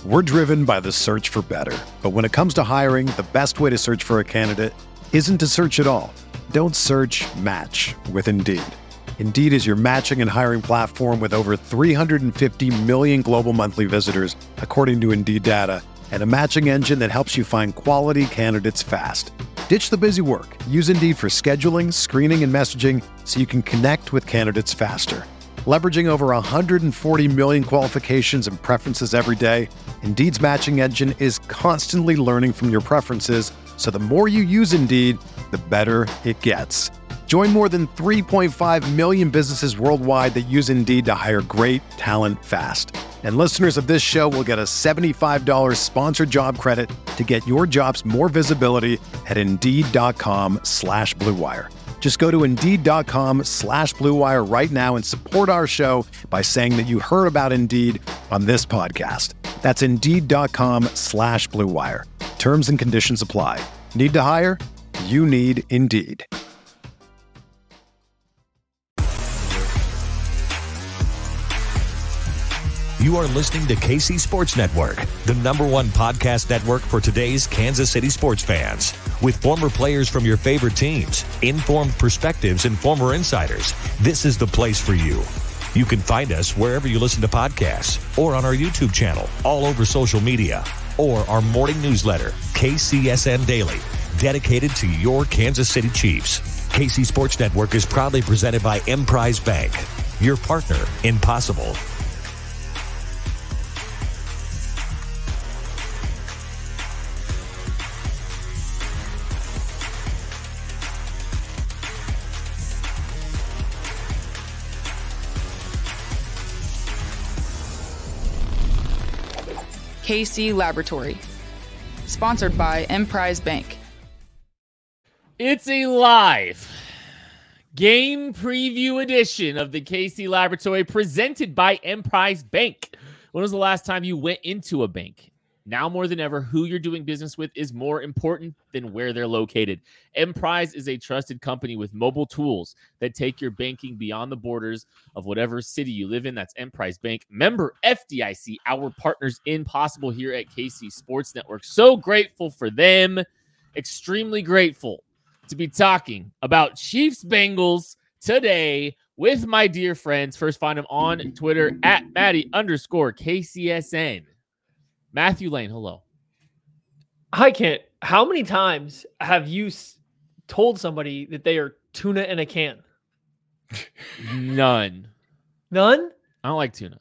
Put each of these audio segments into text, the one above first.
We're driven by the search for better. But when it comes to hiring, the best way to search for a candidate isn't to search at all. Don't search, match with Indeed. Indeed is your matching and hiring platform with over 350 million global monthly visitors, according to Indeed data, and a matching engine that helps you find quality candidates fast. Ditch the busy work. Use Indeed for scheduling, screening, and messaging so you can connect with candidates faster. Leveraging over 140 million qualifications and preferences every day, Indeed's matching engine is constantly learning from your preferences, so the more you use Indeed, the better it gets. Join more than 3.5 million businesses worldwide that use Indeed to hire great talent fast. And listeners of this show will get a $75 sponsored job credit to get your jobs more visibility at Indeed.com/Blue Wire. Just go to Indeed.com/Blue Wire right now and support our show by saying that you heard about Indeed on this podcast. That's Indeed.com/Blue Wire. Terms and conditions apply. Need to hire? You need Indeed. You are listening to KC Sports Network, the #1 podcast network for today's Kansas City sports fans. With former players from your favorite teams, informed perspectives, and former insiders, this is the place for you. You can find us wherever you listen to podcasts or on our YouTube channel, all over social media, or our morning newsletter, KCSN Daily, dedicated to your Kansas City Chiefs. KC Sports Network is proudly presented by Emprise Bank, your partner in possible. KC Laboratory, sponsored by Emprise Bank. It's a live game preview edition of the KC Laboratory presented by Emprise Bank. When was the last time you went into a bank? Now more than ever, who you're doing business with is more important than where they're located. Emprise is a trusted company with mobile tools that take your banking beyond the borders of whatever city you live in. That's Emprise Bank. Member FDIC, our partners in Possible here at KC Sports Network. So grateful for them. Extremely grateful to be talking about Chiefs Bengals today with my dear friends. First, find them on Twitter at Matty_KCSN. Matthew Lane, hello. Hi, Kent. How many times have you told somebody that they are tuna in a can? None. None? I don't like tuna.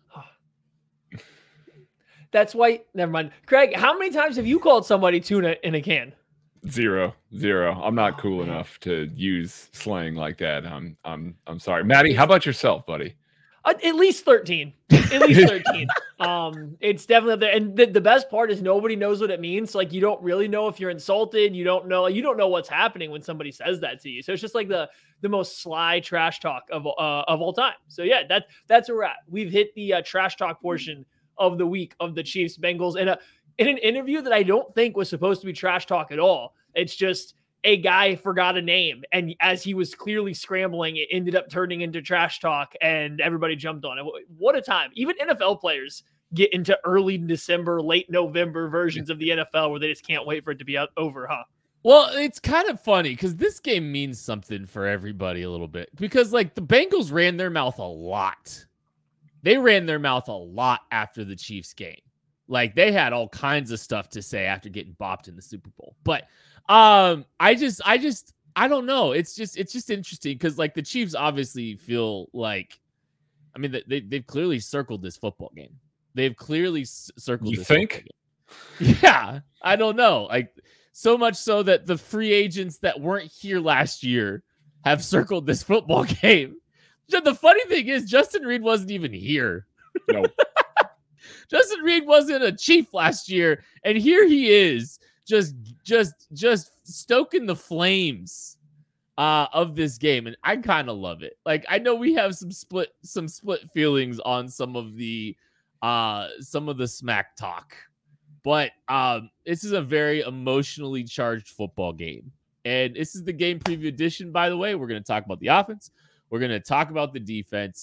That's why. Never mind. Craig, how many times have you called somebody tuna in a can? Zero. I'm not cool enough to use slang like that. I'm sorry. Maddie, how about yourself, buddy? At least 13. At least 13. It's definitely up there. And the best part is nobody knows what it means. Like, you don't really know if you're insulted. You don't know what's happening when somebody says that to you. So it's just like the most sly trash talk of all time. So yeah, that's where we're at. We've hit the trash talk portion of the week of the Chiefs Bengals in an interview that I don't think was supposed to be trash talk at all. It's just a guy forgot a name, and as he was clearly scrambling, it ended up turning into trash talk, and everybody jumped on it. What a time. Even NFL players get into early December, late November versions of the NFL where they just can't wait for it to be over, huh? Well, it's kind of funny because this game means something for everybody a little bit, because like the Bengals ran their mouth a lot. They ran their mouth a lot after the Chiefs game. Like, they had all kinds of stuff to say after getting bopped in the Super Bowl. But I don't know. It's just interesting because like the Chiefs obviously feel like, I mean, they've clearly circled this football game. They've clearly circled. You this think? Yeah, I don't know. Like, so much so that the free agents that weren't here last year have circled this football game. The funny thing is, Justin Reed wasn't even here. No. Justin Reed wasn't a Chief last year, and here he is, just stoking the flames of this game, and I kind of love it. Like, I know we have some split feelings on some of the smack talk, but this is a very emotionally charged football game, and this is the game preview edition. By the way, we're going to talk about the offense, we're going to talk about the defense,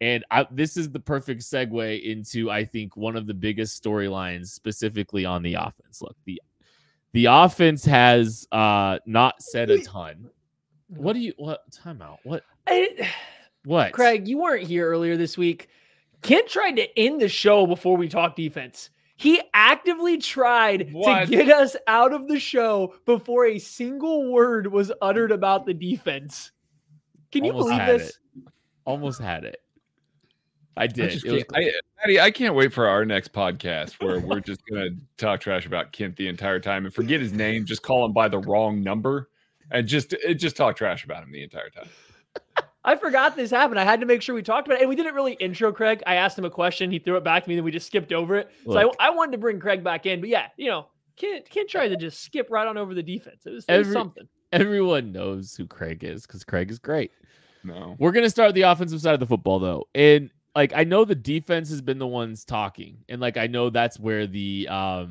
And this is the perfect segue into, I think, one of the biggest storylines specifically on the offense. Look, the offense has not said a ton. What timeout? What? Craig, you weren't here earlier this week. Kent tried to end the show before we talked defense. He actively tried to get us out of the show before a single word was uttered about the defense. Can you believe this? Almost had it. I did. Maddie, I can't wait for our next podcast where we're just going to talk trash about Kent the entire time and forget his name, just call him by the wrong number, and just talk trash about him the entire time. I forgot this happened. I had to make sure we talked about it. And we didn't really intro Craig. I asked him a question. He threw it back to me. Then we just skipped over it. So I wanted to bring Craig back in. But yeah, Kent tried to just skip right on over the defense. It was something. Everyone knows who Craig is because Craig is great. No. We're going to start the offensive side of the football, though. And I know the defense has been the ones talking. And I know that's where the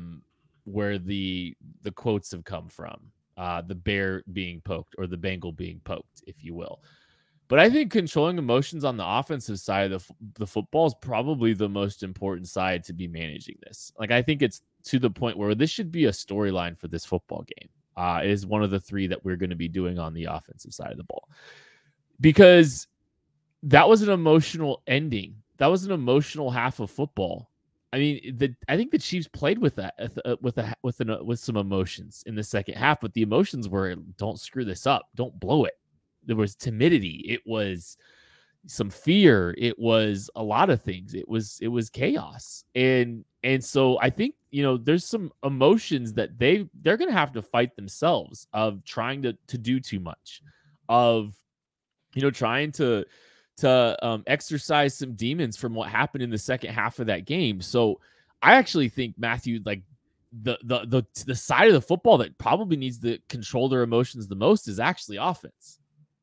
quotes have come from. The bear being poked or the Bengal being poked, if you will. But I think controlling emotions on the offensive side of the football is probably the most important side to be managing this. I think it's to the point where this should be a storyline for this football game. It is one of the three that we're going to be doing on the offensive side of the ball. Because that was an emotional ending. That was an emotional half of football. I mean, I think the Chiefs played with that, with some emotions in the second half, but the emotions were, don't screw this up. Don't blow it. There was timidity. It was some fear. It was a lot of things. It was chaos. And so I think, there's some emotions that they're going to have to fight themselves of trying to do too much, of, trying to exercise some demons from what happened in the second half of that game. So I actually think, Matthew, the side of the football that probably needs to control their emotions the most is actually offense.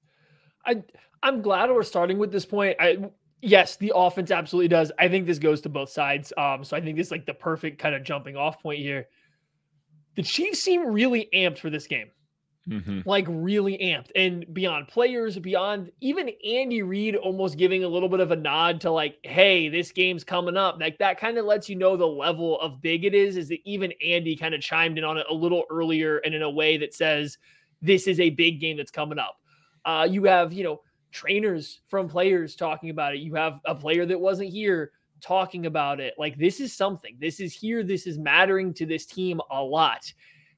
I'm glad we're starting with this point. Yes, the offense absolutely does. I think this goes to both sides. So I think this is the perfect kind of jumping off point here. The Chiefs seem really amped for this game. Mm-hmm. Really amped, and beyond players, beyond even Andy Reid almost giving a little bit of a nod to hey, this game's coming up. That kind of lets you know the level of big it is that even Andy kind of chimed in on it a little earlier and in a way that says this is a big game that's coming up. You have, trainers from players talking about it. You have a player that wasn't here talking about it. This is something. This is here. This is mattering to this team a lot.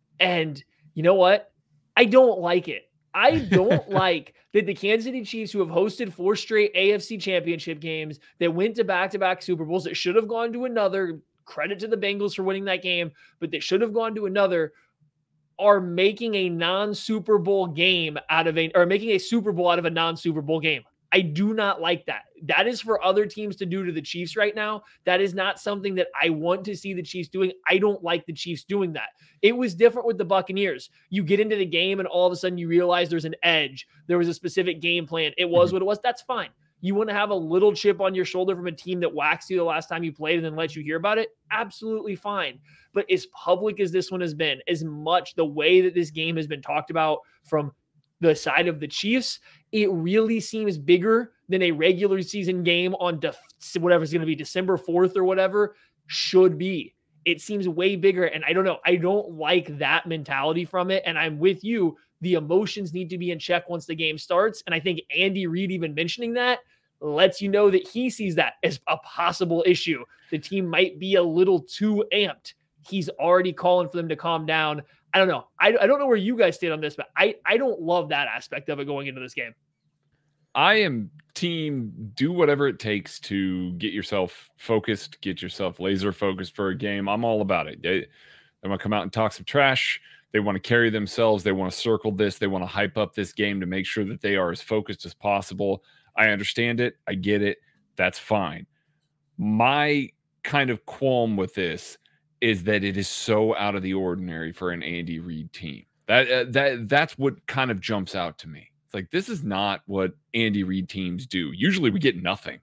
And you know what? I don't like it. I don't like that the Kansas City Chiefs, who have hosted 4 straight AFC championship games, that went to back-to-back Super Bowls, that should have gone to another, credit to the Bengals for winning that game, but they should have gone to another, are making a non-Super Bowl game making a Super Bowl out of a non-Super Bowl game. I do not like that. That is for other teams to do to the Chiefs right now. That is not something that I want to see the Chiefs doing. I don't like the Chiefs doing that. It was different with the Buccaneers. You get into the game and all of a sudden you realize there's an edge. There was a specific game plan. It was what it was. That's fine. You want to have a little chip on your shoulder from a team that waxed you the last time you played and then let you hear about it? Absolutely fine. But as public as this one has been, as much the way that this game has been talked about from the side of the Chiefs, it really seems bigger than a regular season game on whatever's going to be December 4th or whatever should be. It seems way bigger. And I don't know. I don't like that mentality from it. And I'm with you. The emotions need to be in check once the game starts. And I think Andy Reid even mentioning that lets you know that he sees that as a possible issue. The team might be a little too amped. He's already calling for them to calm down. I don't know. I don't know where you guys stand on this, but I don't love that aspect of it going into this game. I am team do whatever it takes to get yourself focused, get yourself laser focused for a game. I'm all about it. They want to come out and talk some trash. They want to carry themselves. They want to circle this. They want to hype up this game to make sure that they are as focused as possible. I understand it. I get it. That's fine. My kind of qualm with this is that it is so out of the ordinary for an Andy Reid team. That's what kind of jumps out to me. It's this is not what Andy Reid teams do. Usually we get nothing.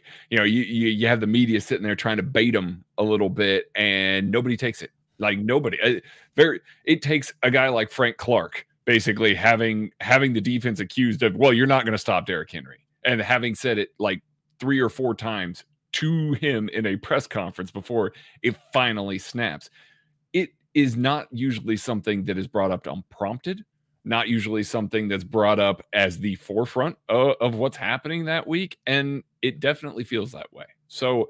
You have the media sitting there trying to bait them a little bit and nobody takes it. Nobody. It takes a guy like Frank Clark basically having the defense accused of, well, you're not going to stop Derrick Henry, and having said it 3 or 4 times to him in a press conference before it finally snaps. It is not usually something that is brought up unprompted, not usually something that's brought up as the forefront of what's happening that week. And it definitely feels that way. So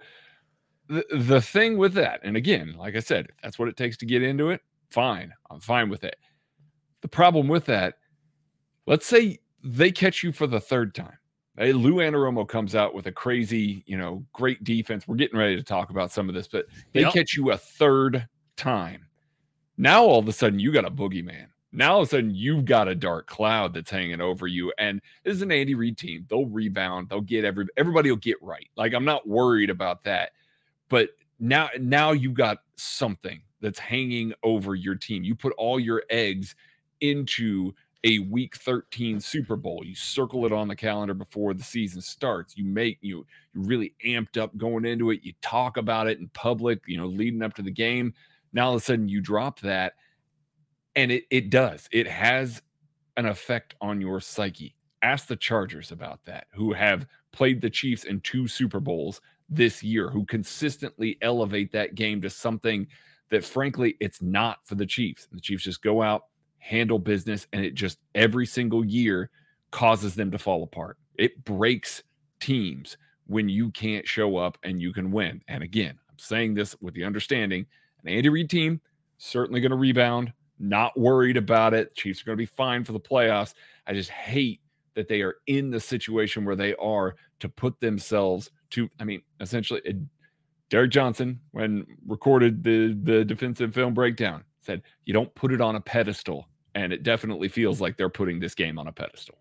the thing with that, and again, like I said, if that's what it takes to get into it, fine. I'm fine with it. The problem with that, let's say they catch you for the third time. Lou Anarumo comes out with a crazy, great defense. We're getting ready to talk about some of this, but they catch you a third time. Now, all of a sudden, you got a boogeyman. Now, all of a sudden, you've got a dark cloud that's hanging over you. And this is an Andy Reid team. They'll rebound. They'll get everybody will get right. Like, I'm not worried about that. But now you've got something that's hanging over your team. You put all your eggs into a week 13 Super Bowl. You circle it on the calendar before the season starts. You really amped up going into it. You talk about it in public, leading up to the game. Now all of a sudden you drop that, and it does. It has an effect on your psyche. Ask the Chargers about that, who have played the Chiefs in 2 Super Bowls this year, who consistently elevate that game to something that, frankly, it's not for the Chiefs. The Chiefs just go out, handle business, and it just every single year causes them to fall apart. It breaks teams when you can't show up and you can win. And again, I'm saying this with the understanding, an Andy Reid team certainly going to rebound, not worried about it. Chiefs are going to be fine for the playoffs. I just hate that they are in the situation where they are to put themselves to, essentially, Derek Johnson, when recorded the defensive film breakdown, said, you don't put it on a pedestal. And it definitely feels like they're putting this game on a pedestal.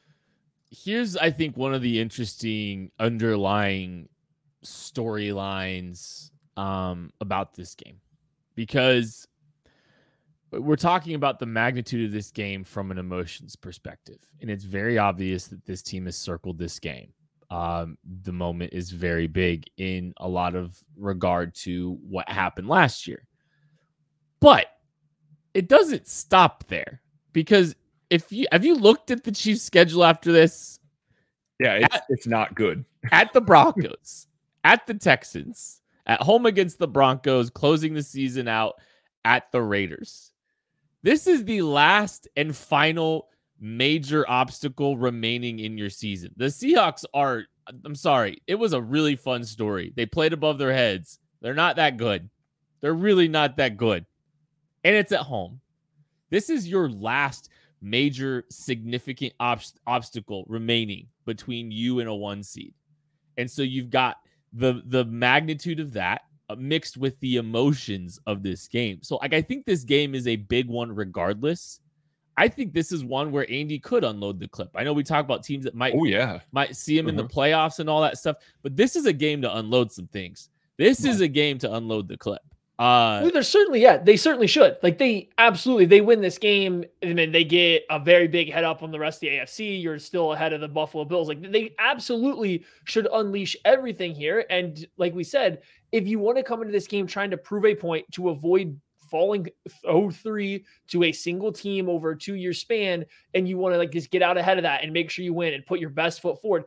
Here's, I think, one of the interesting underlying storylines about this game, because we're talking about the magnitude of this game from an emotions perspective. And it's very obvious that this team has circled this game. The moment is very big in a lot of regard to what happened last year. But it doesn't stop there, because have you looked at the Chiefs' schedule after this? Yeah, it's not good. At the Broncos, at the Texans, at home against the Broncos, closing the season out at the Raiders. This is the last and final major obstacle remaining in your season. The Seahawks I'm sorry, it was a really fun story. They played above their heads. They're not that good. They're really not that good. And it's at home. This is your last major significant obstacle remaining between you and a 1 seed. And so you've got the magnitude of that mixed with the emotions of this game. So I think this game is a big one regardless. I think this is one where Andy could unload the clip. I know we talk about teams that might see him in the playoffs and all that stuff, but this is a game to unload some things. This is a game to unload the clip. There's certainly, they certainly should. Like, they win this game, and then they get a very big head up on the rest of the AFC. You're still ahead of the Buffalo Bills. Like, they absolutely should unleash everything here. And like we said, if you want to come into this game trying to prove a point to avoid falling 0-3 to a single team over a 2-year span, and you want to just get out ahead of that and make sure you win and put your best foot forward,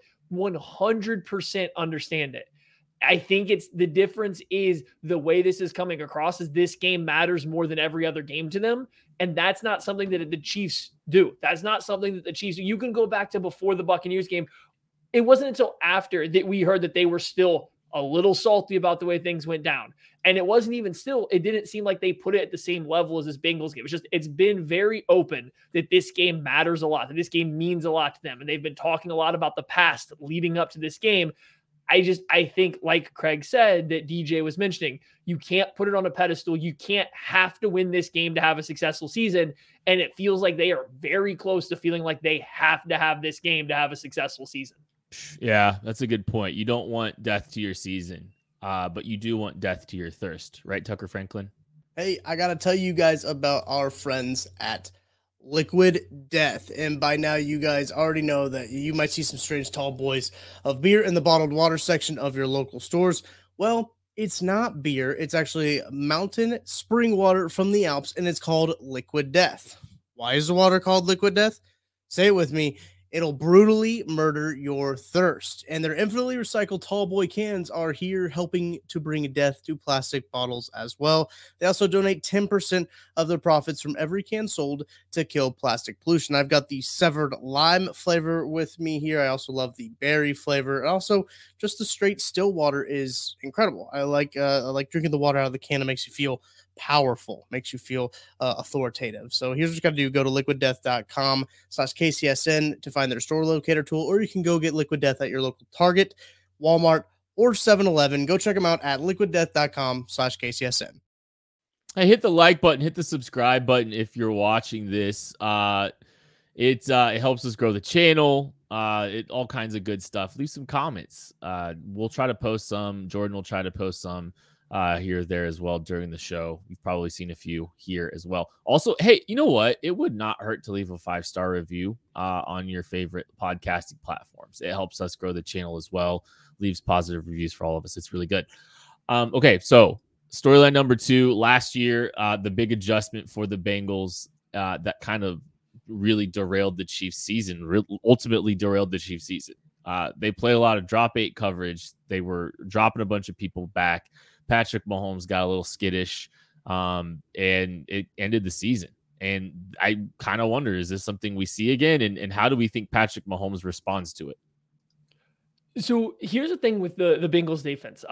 100% understand it. I think the difference is the way this is coming across is this game matters more than every other game to them. And that's not something that the Chiefs do. That's not something that the Chiefs do. You can go back to before the Buccaneers game. It wasn't until after that we heard that they were still a little salty about the way things went down. And it wasn't even it didn't seem like they put it at the same level as this Bengals game. It's been very open that this game matters a lot, that this game means a lot to them. And they've been talking a lot about the past leading up to this game. I think, like Craig said, that DJ was mentioning, you can't put it on a pedestal. You can't have to win this game to have a successful season. And it feels like they are very close to feeling like they have to have this game to have a successful season. Yeah, that's a good point. You don't want death to your season, but you do want death to your thirst. Right, Tucker Franklin? Hey, I got to tell you guys about our friends at Liquid Death. And by now you guys already know that you might see some strange tall boys of beer in the bottled water section of your local stores. Well, it's not beer. It's actually mountain spring water from the Alps, and it's called Liquid Death. Why is the water called Liquid Death? Say it with me. It'll brutally murder your thirst. And their infinitely recycled tall boy cans are here helping to bring death to plastic bottles as well. They also donate 10% of their profits from every can sold to kill plastic pollution. I've got the severed lime flavor with me here. I also love the berry flavor. And also, just the straight still water is incredible. I like drinking the water out of the can. It makes you feel powerful, makes you feel authoritative. So here's what you got to do. Go to liquiddeath.com/KCSN to find their store locator tool, or you can go get Liquid Death at your local Target, Walmart, or 7-Eleven. Go check them out at liquiddeath.com/KCSN. Hey, hit the like button, hit the subscribe button if you're watching this. It helps us grow the channel. All kinds of good stuff. Leave some comments. We'll try to post some. Jordan will try to post some here or there as well during the show. You've probably seen a few here as well. Also, hey, you know what? It would not hurt to leave a 5-star review on your favorite podcasting platforms. It helps us grow the channel as well. Leaves positive reviews for all of us. It's really good. Okay, so storyline number 2. Last year, the big adjustment for the Bengals that kind of really derailed the Chiefs season, ultimately derailed the Chiefs season. They played a lot of drop 8 coverage. They were dropping a bunch of people back. Patrick Mahomes got a little skittish, and it ended the season. And I kind of wonder, is this something we see again? And how do we think Patrick Mahomes responds to it? So here's the thing with the Bengals defense.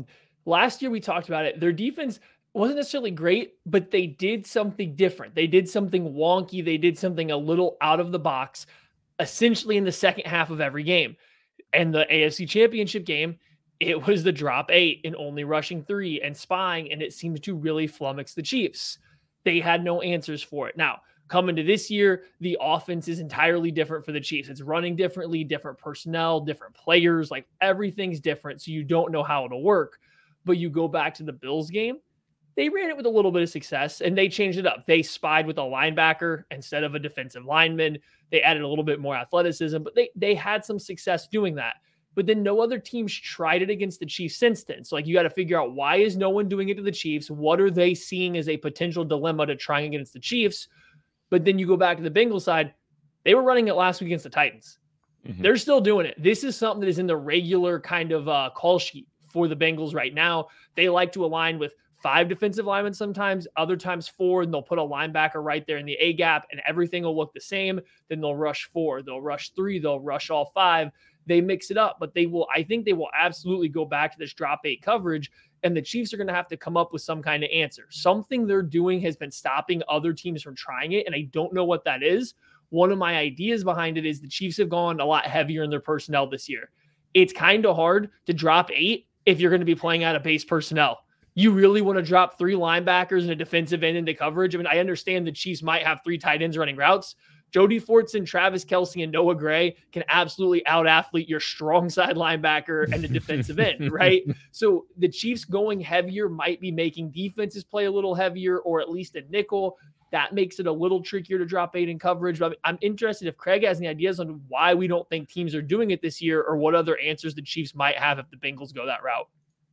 Last year we talked about it. Their defense wasn't necessarily great, but they did something different. They did something wonky. They did something a little out of the box, essentially in the second half of every game. And the AFC Championship game, it was the drop 8 and only rushing 3 and spying, and it seems to really flummox the Chiefs. They had no answers for it. Now, coming to this year, the offense is entirely different for the Chiefs. It's running differently, different personnel, different players, like everything's different. So you don't know how it'll work. But you go back to the Bills game, they ran it with a little bit of success and they changed it up. They spied with a linebacker instead of a defensive lineman. They added a little bit more athleticism, but they had some success doing that. But then no other teams tried it against the Chiefs since then. So like you got to figure out, why is no one doing it to the Chiefs? What are they seeing as a potential dilemma to trying against the Chiefs? But then you go back to the Bengals side, they were running it last week against the Titans. Mm-hmm. They're still doing it. This is something that is in the regular kind of call sheet for the Bengals right now. They like to align with 5 defensive linemen sometimes, other times 4, and they'll put a linebacker right there in the A gap and everything will look the same. Then they'll rush 4, they'll rush 3, they'll rush all 5. They mix it up, but I think they will absolutely go back to this drop 8 coverage, and the Chiefs are going to have to come up with some kind of answer. Something they're doing has been stopping other teams from trying it, and I don't know what that is. One of my ideas behind it is the Chiefs have gone a lot heavier in their personnel this year. It's kind of hard to drop 8 if you're going to be playing out of base personnel. You really want to drop 3 linebackers and a defensive end into coverage? I mean, I understand the Chiefs might have 3 tight ends running routes. Jody Fortson, Travis Kelce, and Noah Gray can absolutely out-athlete your strong side linebacker and the defensive end, right? So the Chiefs going heavier might be making defenses play a little heavier, or at least a nickel. That makes it a little trickier to drop 8 in coverage. But I'm interested if Craig has any ideas on why we don't think teams are doing it this year, or what other answers the Chiefs might have if the Bengals go that route.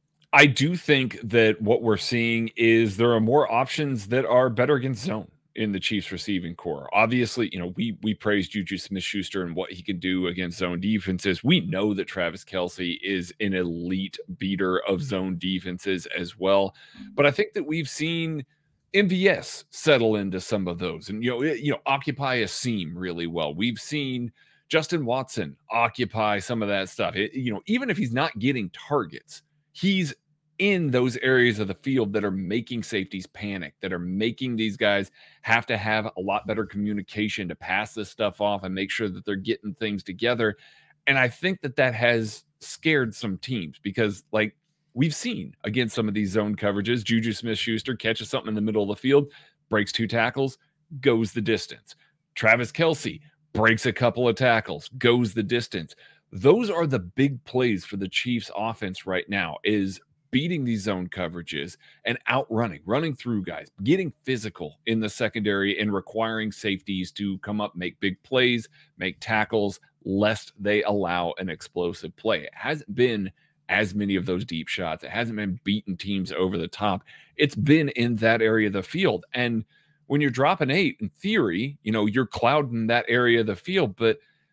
I do think that what we're seeing is there are more options that are better against zone in the Chiefs receiving core. Obviously, we praised Juju Smith-Schuster and what he can do against zone defenses. We know that Travis Kelce is an elite beater of zone defenses as well. But I think that we've seen MVS settle into some of those and, occupy a seam really well. We've seen Justin Watson occupy some of that stuff. Even if he's not getting targets, he's in those areas of the field that are making safeties panic, that are making these guys have to have a lot better communication to pass this stuff off and make sure that they're getting things together. And I think that has scared some teams because, like we've seen against some of these zone coverages, Juju Smith-Schuster catches something in the middle of the field, breaks 2 tackles, goes the distance. Travis Kelce breaks a couple of tackles, goes the distance. Those are the big plays for the Chiefs offense right now, is beating these zone coverages and running through guys, getting physical in the secondary and requiring safeties to come up, make big plays, make tackles, lest they allow an explosive play. It hasn't been as many of those deep shots. It hasn't been beating teams over the top. It's been in that area of the field. And when you're dropping 8, in theory, you're clouding that area of the field, but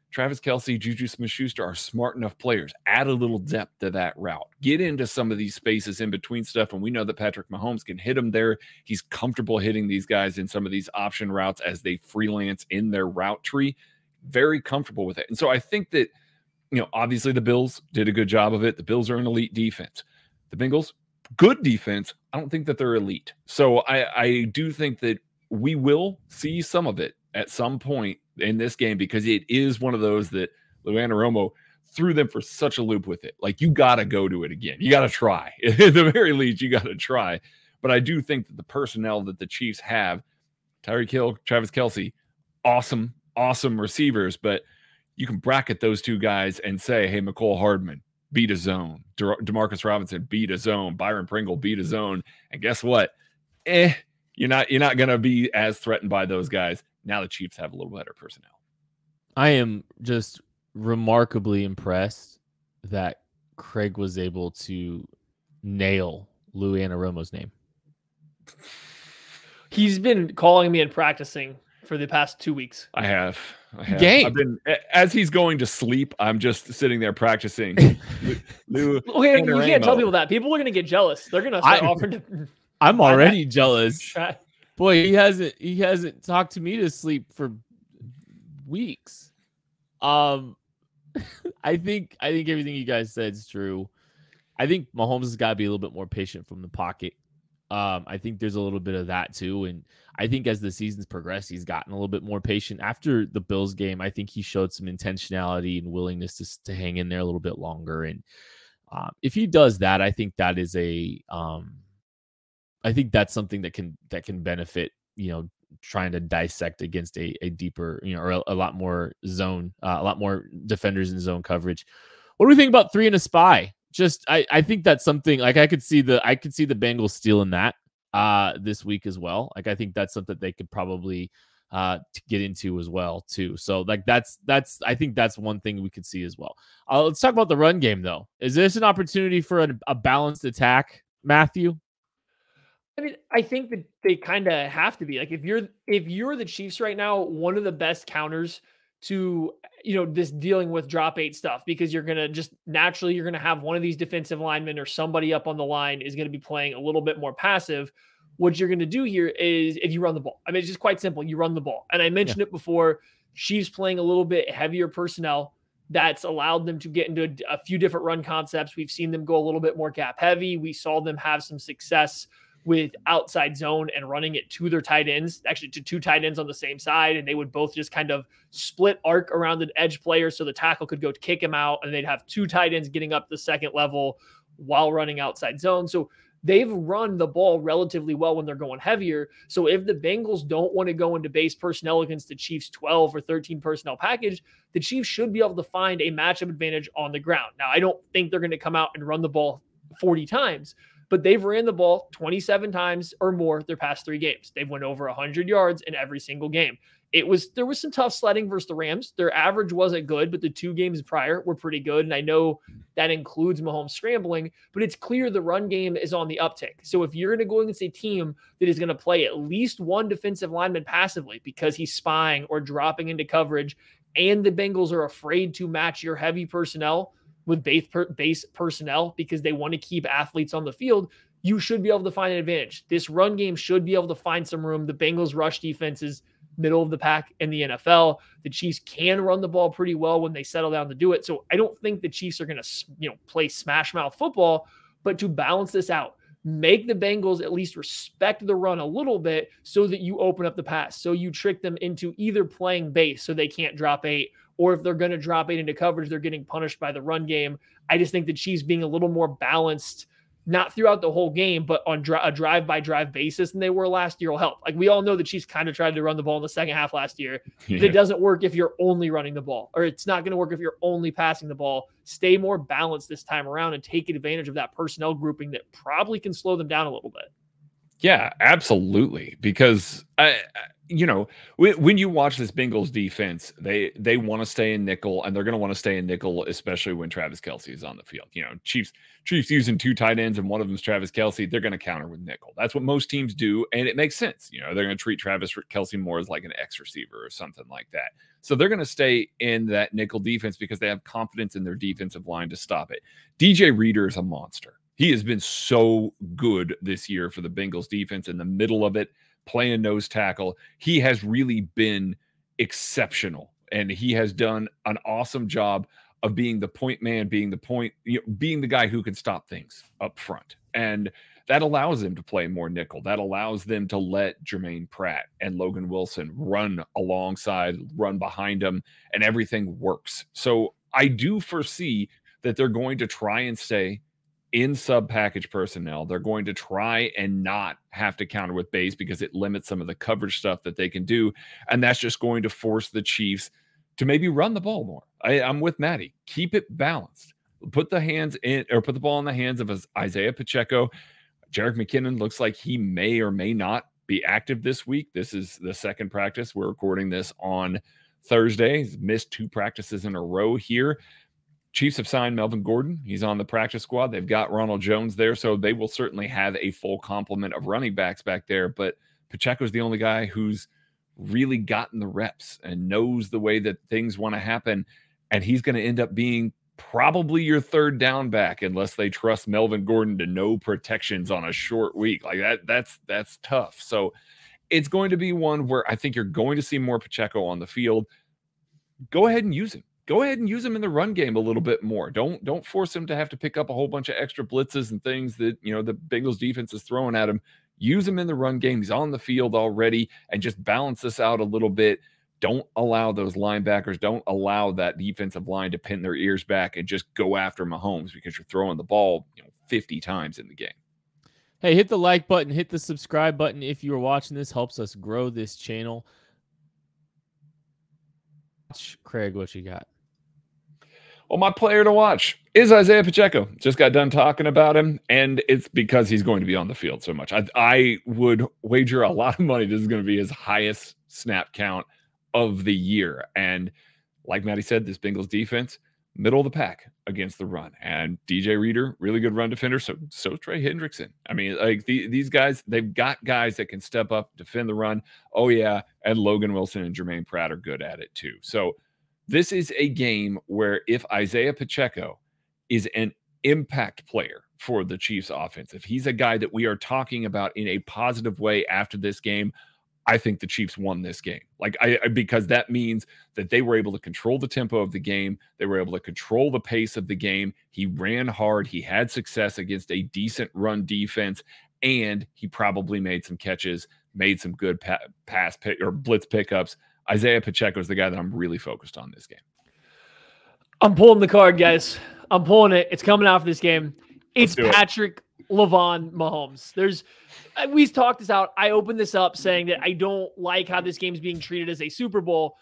Travis Kelce, Juju Smith-Schuster are smart enough players. Add a little depth to that route. Get into some of these spaces in between stuff, and we know that Patrick Mahomes can hit them there. He's comfortable hitting these guys in some of these option routes as they freelance in their route tree. Very comfortable with it. And so I think that, obviously the Bills did a good job of it. The Bills are an elite defense. The Bengals, good defense. I don't think that they're elite. So I do think that we will see some of it at some point in this game, because it is one of those that Lou Anarumo threw them for such a loop with it. Like, you got to go to it again. You got to try. At the very least, you got to try. But I do think that the personnel that the Chiefs have, Tyreek Hill, Travis Kelce, awesome receivers, but you can bracket those two guys and say, hey, McCole Hardman, beat a zone. Demarcus Robinson, beat a zone. Byron Pringle, beat a zone. And guess what? You're not going to be as threatened by those guys. Now the Chiefs have a little better personnel. I am just remarkably impressed that Craig was able to nail Lou Anarumo's name. He's been calling me and practicing for the past 2 weeks. I have. Game. I've been, as he's going to sleep, I'm just sitting there practicing. Lou Okay, you can't tell people that. People are going to get jealous. They're going to start offering to. I'm already jealous. Boy, he hasn't talked to me to sleep for weeks. I think everything you guys said is true. I think Mahomes has got to be a little bit more patient from the pocket. I think there's a little bit of that too, and I think as the season's progressed, he's gotten a little bit more patient. After the Bills game, I think he showed some intentionality and willingness to hang in there a little bit longer. And if he does that, I think that is I think that's something that can benefit, trying to dissect against a deeper, or a lot more zone, a lot more defenders in zone coverage. What do we think about 3 and a spy? Just, I think that's something, like, I could see the Bengals stealing that this week as well. Like, I think that's something they could probably to get into as well too. So like that's I think that's one thing we could see as well. Let's talk about the run game though. Is this an opportunity for a balanced attack, Matthew? I mean, I think that they kind of have to be. Like, if you're the Chiefs right now, one of the best counters to, this dealing with drop 8 stuff, because you're going to have one of these defensive linemen or somebody up on the line is going to be playing a little bit more passive. What you're going to do here is, if you run the ball, I mean, it's just quite simple. You run the ball. And I mentioned it before, Chiefs playing a little bit heavier personnel. That's allowed them to get into a few different run concepts. We've seen them go a little bit more gap heavy. We saw them have some success with outside zone and running it to their tight ends, actually to 2 tight ends on the same side. And they would both just kind of split arc around the edge player, so the tackle could go kick him out, and they'd have 2 tight ends getting up the second level while running outside zone. So they've run the ball relatively well when they're going heavier. So if the Bengals don't want to go into base personnel against the Chiefs 12 or 13 personnel package, the Chiefs should be able to find a matchup advantage on the ground. Now, I don't think they're going to come out and run the ball 40 times, but they've ran the ball 27 times or more their past 3 games. They've went over 100 yards in every single game. There was some tough sledding versus the Rams. Their average wasn't good, but the 2 games prior were pretty good. And I know that includes Mahomes scrambling, but it's clear the run game is on the uptick. So if you're going to go against a team that is going to play at least one defensive lineman passively because he's spying or dropping into coverage, and the Bengals are afraid to match your heavy personnel with base personnel because they want to keep athletes on the field, you should be able to find an advantage. This run game should be able to find some room. The Bengals rush defense is middle of the pack in the NFL. The Chiefs can run the ball pretty well when they settle down to do it. So I don't think the Chiefs are going to, play smash mouth football, but to balance this out, make the Bengals at least respect the run a little bit so that you open up the pass. So you trick them into either playing base so they can't drop 8, or if they're going to drop 8 into coverage, they're getting punished by the run game. I just think the Chiefs being a little more balanced, not throughout the whole game, but on a drive-by-drive basis than they were last year will help. Like, we all know the Chiefs kind of tried to run the ball in the second half last year. Yeah. But it doesn't work if you're only running the ball, or it's not going to work if you're only passing the ball. Stay more balanced this time around and take advantage of that personnel grouping that probably can slow them down a little bit. Yeah, absolutely. Because when you watch this Bengals defense, they want to stay in nickel, and they're going to want to stay in nickel, especially when Travis Kelce is on the field. Chiefs using 2 tight ends, and one of them is Travis Kelce. They're going to counter with nickel. That's what most teams do, and it makes sense. They're going to treat Travis Kelce more as like an X receiver or something like that. So they're going to stay in that nickel defense because they have confidence in their defensive line to stop it. DJ Reader is a monster. He has been so good this year for the Bengals defense in the middle of it, playing nose tackle. He has really been exceptional, and he has done an awesome job of being the point man, being the guy who can stop things up front. And that allows them to play more nickel. That allows them to let Jermaine Pratt and Logan Wilson run alongside, run behind them, and everything works. So I do foresee that they're going to try and stay in sub-package personnel. They're going to try and not have to counter with base because it limits some of the coverage stuff that they can do. And that's just going to force the Chiefs to maybe run the ball more. I'm with Maddie. Keep it balanced. Put the ball in the hands of Isaiah Pacheco. Jerick McKinnon looks like he may or may not be active this week. This is the second practice. We're recording this on Thursday. He's missed 2 practices in a row here. Chiefs have signed Melvin Gordon. He's on the practice squad. They've got Ronald Jones there, so they will certainly have a full complement of running backs back there. But Pacheco's the only guy who's really gotten the reps and knows the way that things want to happen, and he's going to end up being probably your third down back unless they trust Melvin Gordon to no protections on a short week. Like that's tough. So it's going to be one where I think you're going to see more Pacheco on the field. Go ahead and use him. Go ahead and use him in the run game a little bit more. Don't force him to have to pick up a whole bunch of extra blitzes and things that, the Bengals defense is throwing at him. Use him in the run game. He's on the field already, and just balance this out a little bit. Don't allow those linebackers, don't allow that defensive line to pin their ears back and just go after Mahomes because you're throwing the ball 50 times in the game. Hey, hit the like button, hit the subscribe button if you are watching this. Helps us grow this channel. Craig, what you got? Well, my player to watch is Isaiah Pacheco. Just got done talking about him, and it's because he's going to be on the field so much. I would wager a lot of money this is going to be his highest snap count of the year. And like Maddie said, this Bengals defense, middle of the pack against the run. And DJ Reader, really good run defender. So Trey Hendrickson. I mean, like these guys, they've got guys that can step up, defend the run. Oh, yeah. And Logan Wilson and Jermaine Pratt are good at it too. So this is a game where if Isaiah Pacheco is an impact player for the Chiefs offense, if he's a guy that we are talking about in a positive way after this game, I think the Chiefs won this game. Because that means that they were able to control the tempo of the game. They were able to control the pace of the game. He ran hard. He had success against a decent run defense, and he probably made some catches, made some good blitz pickups. Isaiah Pacheco is the guy that I'm really focused on this game. I'm pulling the card, guys. I'm pulling it. It's coming out for this game. It's Patrick LeVon Mahomes. We've talked this out. I opened this up saying that I don't like how this game is being treated as a Super Bowl.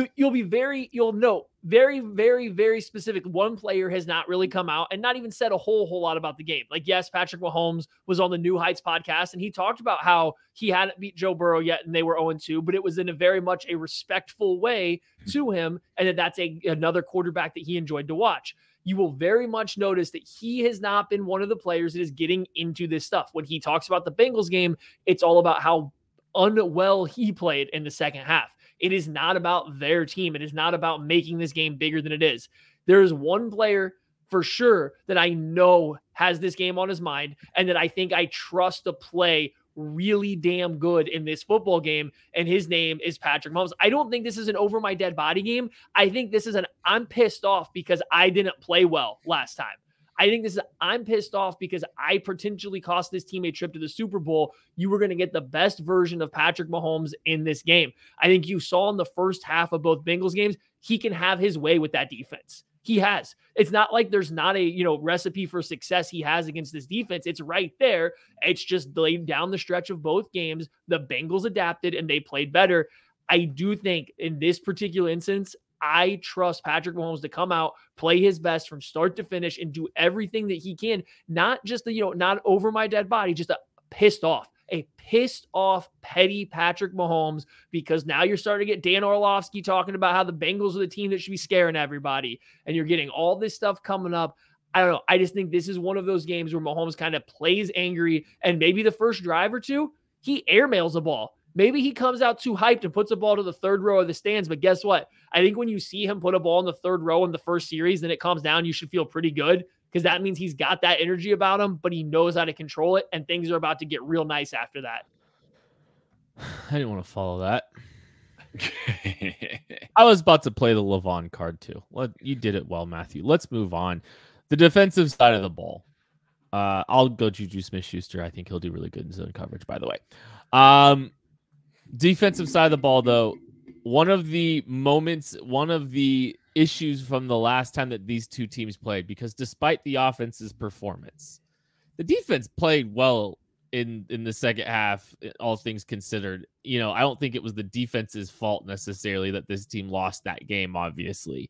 You'll note very, very, very specific. One player has not really come out and not even said a whole lot about the game. Like, yes, Patrick Mahomes was on the New Heights podcast, and he talked about how he hadn't beat Joe Burrow yet, and they were 0-2, but it was in a very much a respectful way to him, and that's another quarterback that he enjoyed to watch. You will very much notice that he has not been one of the players that is getting into this stuff. When he talks about the Bengals game, it's all about how unwell he played in the second half. It is not about their team. It is not about making this game bigger than it is. There is one player for sure that I know has this game on his mind and that I think I trust to play really damn good in this football game, and his name is Patrick Mahomes. I don't think this is an over my dead body game. I think this is I'm pissed off because I didn't play well last time. I think I'm pissed off because I potentially cost this team a trip to the Super Bowl. You were going to get the best version of Patrick Mahomes in this game. I think you saw in the first half of both Bengals games, he can have his way with that defense. He has. It's not like there's not a, recipe for success he has against this defense. It's right there. It's just laid down the stretch of both games. The Bengals adapted and they played better. I do think in this particular instance, I trust Patrick Mahomes to come out, play his best from start to finish, and do everything that he can. Not just not over my dead body, just pissed off. a pissed off, petty Patrick Mahomes, because now you're starting to get Dan Orlovsky talking about how the Bengals are the team that should be scaring everybody. And you're getting all this stuff coming up. I don't know. I just think this is one of those games where Mahomes kind of plays angry, and maybe the first drive or two, he airmails a ball. Maybe he comes out too hyped and puts a ball to the third row of the stands. But guess what? I think when you see him put a ball in the third row in the first series, then it calms down. You should feel pretty good, because that means he's got that energy about him, but he knows how to control it, and things are about to get real nice after that. I didn't want to follow that. I was about to play the Levon card too. You did it well, Matthew. Let's move on. The defensive side of the ball. I'll go Juju Smith-Schuster. I think he'll do really good in zone coverage, by the way. Defensive side of the ball, though, one of the issues from the last time that these two teams played, because despite the offense's performance, the defense played well in the second half, all things considered. I don't think it was the defense's fault necessarily that this team lost that game, obviously.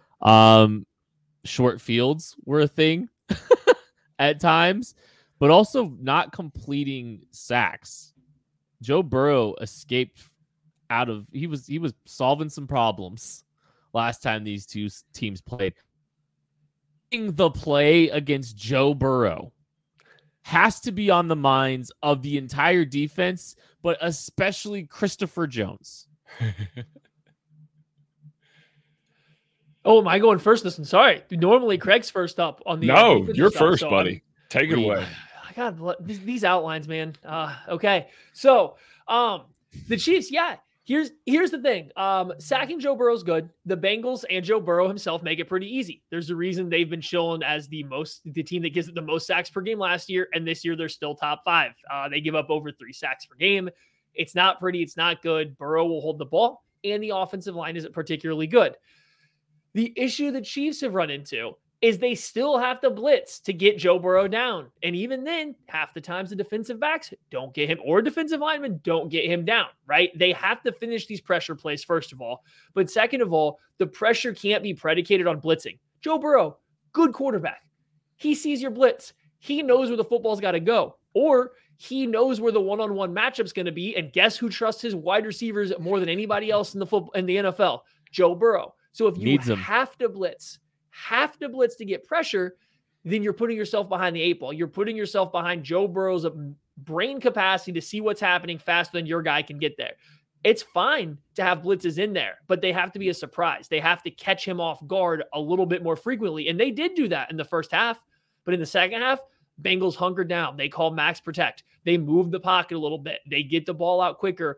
Short fields were a thing at times, but also not completing sacks. Joe Burrow escaped he was solving some problems last time these two teams played. The play against Joe Burrow has to be on the minds of the entire defense, but especially Christopher Jones. Oh, am I going first this one? Sorry. Normally Craig's first up on the. No, you're first, buddy. Take it away. I got these outlines, man. Okay. So, the Chiefs, yeah. Here's the thing. Sacking Joe Burrow's good. The Bengals and Joe Burrow himself make it pretty easy. There's a reason they've been shown as the team that gives it the most sacks per game last year, and this year they're still top 5. They give up over 3 sacks per game. It's not pretty. It's not good. Burrow will hold the ball, and the offensive line isn't particularly good. The issue the Chiefs have run into is they still have to blitz to get Joe Burrow down. And even then, half the times the defensive backs don't get him, or defensive linemen don't get him down, right? They have to finish these pressure plays, first of all. But second of all, the pressure can't be predicated on blitzing. Joe Burrow, good quarterback. He sees your blitz. He knows where the football's got to go. Or he knows where the one-on-one matchup's going to be. And guess who trusts his wide receivers more than anybody else in the NFL? Joe Burrow. So if you have to blitz to get pressure, then you're putting yourself behind the 8 ball. You're putting yourself behind Joe Burrow's brain capacity to see what's happening faster than your guy can get there. It's fine to have blitzes in there, but they have to be a surprise. They have to catch him off guard a little bit more frequently. And they did do that in the first half. But in the second half, Bengals hunkered down. They called max protect. They moved the pocket a little bit. They get the ball out quicker.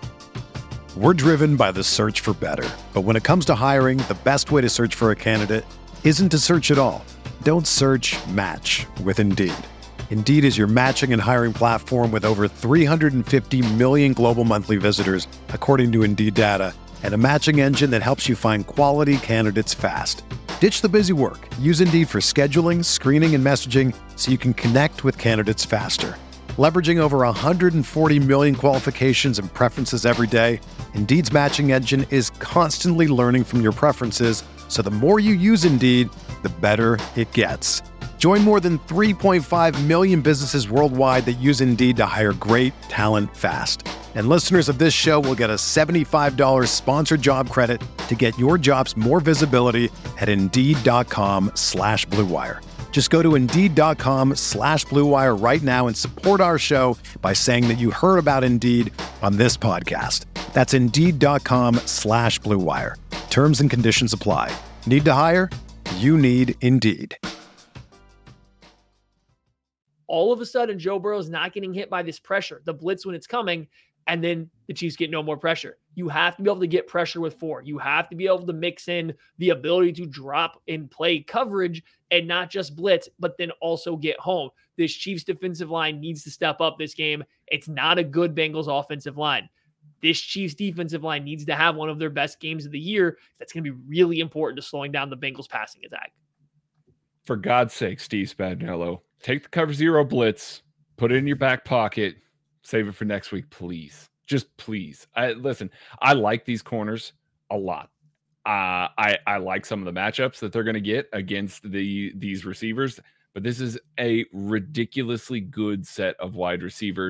We're driven by the search for better. But when it comes to hiring, the best way to search for a candidate isn't to search at all. Don't search, match with Indeed. Indeed is your matching and hiring platform with over 350 million global monthly visitors, according to Indeed data, and a matching engine that helps you find quality candidates fast. Ditch the busy work. Use Indeed for scheduling, screening, and messaging so you can connect with candidates faster. Leveraging over 140 million qualifications and preferences every day, Indeed's matching engine is constantly learning from your preferences, so the more you use Indeed, the better it gets. Join more than 3.5 million businesses worldwide that use Indeed to hire great talent fast. And listeners of this show will get a $75 sponsored job credit to get your jobs more visibility at Indeed.com/Blue Wire. Just go to Indeed.com/Blue Wire right now and support our show by saying that you heard about Indeed on this podcast. That's Indeed.com/Blue Wire. Terms and conditions apply. Need to hire? You need Indeed. All of a sudden, Joe Burrow's not getting hit by this pressure, the blitz when it's coming, and then the Chiefs get no more pressure. You have to be able to get pressure with 4. You have to be able to mix in the ability to drop and play coverage and not just blitz, but then also get home. This Chiefs defensive line needs to step up this game. It's not a good Bengals offensive line. This Chiefs defensive line needs to have one of their best games of the year. That's going to be really important to slowing down the Bengals passing attack. For God's sake, Steve Spagnuolo, take the cover 0 blitz, put it in your back pocket, save it for next week, please. Just please. Listen, I like these corners a lot. I like some of the matchups that they're going to get against these receivers, but this is a ridiculously good set of wide receivers,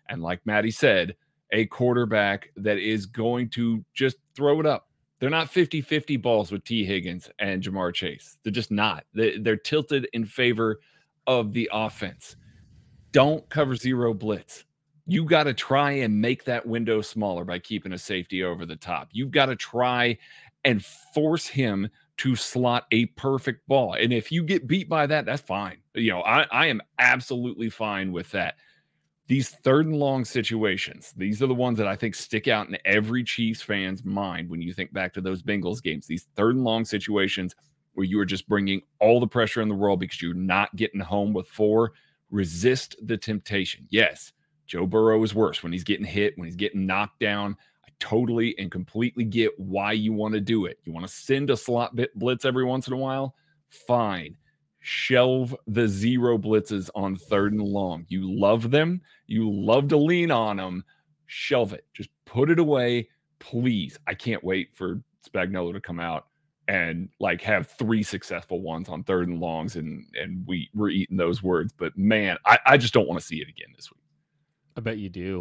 And like Maddie said, a quarterback that is going to just throw it up. They're not 50-50 balls with T. Higgins and Jamar Chase. They're just not. They're tilted in favor of the offense. Don't cover zero blitz. You got to try and make that window smaller by keeping a safety over the top. You've got to try and force him to slot a perfect ball. And if you get beat by that, that's fine. I am absolutely fine with that. These 3rd and long situations, these are the ones that I think stick out in every Chiefs fan's mind when you think back to those Bengals games. These 3rd and long situations where you are just bringing all the pressure in the world because you're not getting home with 4. Resist the temptation. Yes, Joe Burrow is worse when he's getting hit, when he's getting knocked down. I totally and completely get why you want to do it. You want to send a slot blitz every once in a while? Fine. Shelve the zero blitzes on 3rd and long. You love them. You love to lean on them. Shelve it. Just put it away, please. I can't wait for Spagnuolo to come out and have 3 successful ones on 3rd and longs, and we're eating those words. But man, I just don't want to see it again this week. I bet you do.